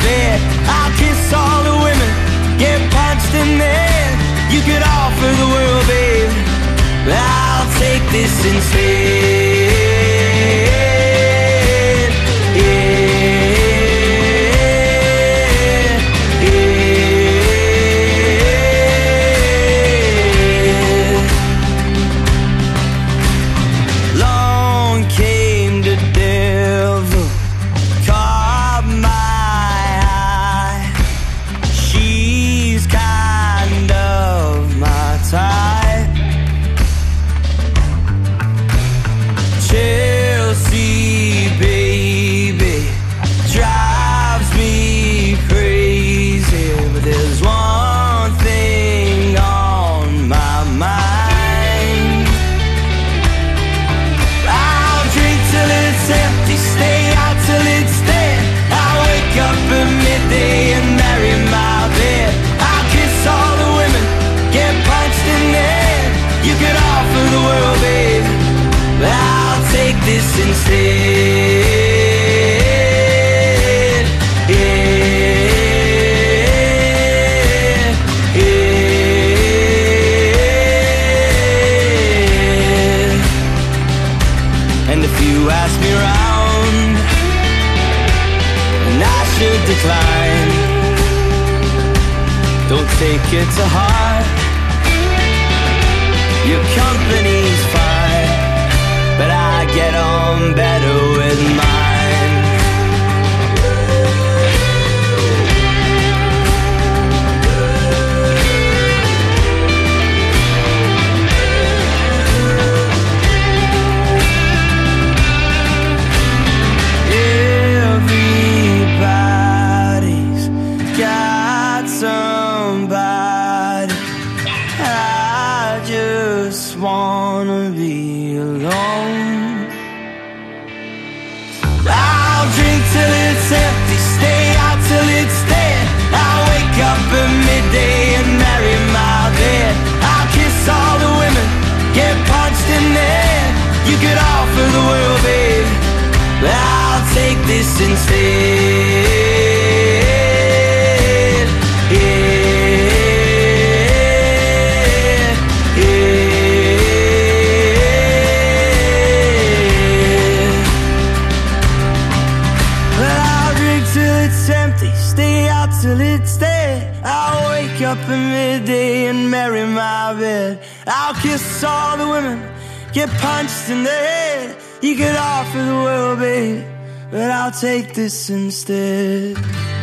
bed. I'll kiss all the women, get punched in the head. You could offer the world, babe, but I'll take this instead. This instead, yeah, yeah. And if you ask me around, and I should decline, don't take it to heart. Your company's fine, but I get on better with mine. Everybody's got somebody. I just wanna be alone. I'll drink till it's empty, stay out till it's dead. I'll wake up at midday and marry my bed. I'll kiss all the women, get punched in the head. You could offer the world, babe, but I'll take this instead, yeah. Till it's dead. I'll wake up at midday and marry my bed. I'll kiss all the women, get punched in the head. You could offer the world, babe, but I'll take this instead.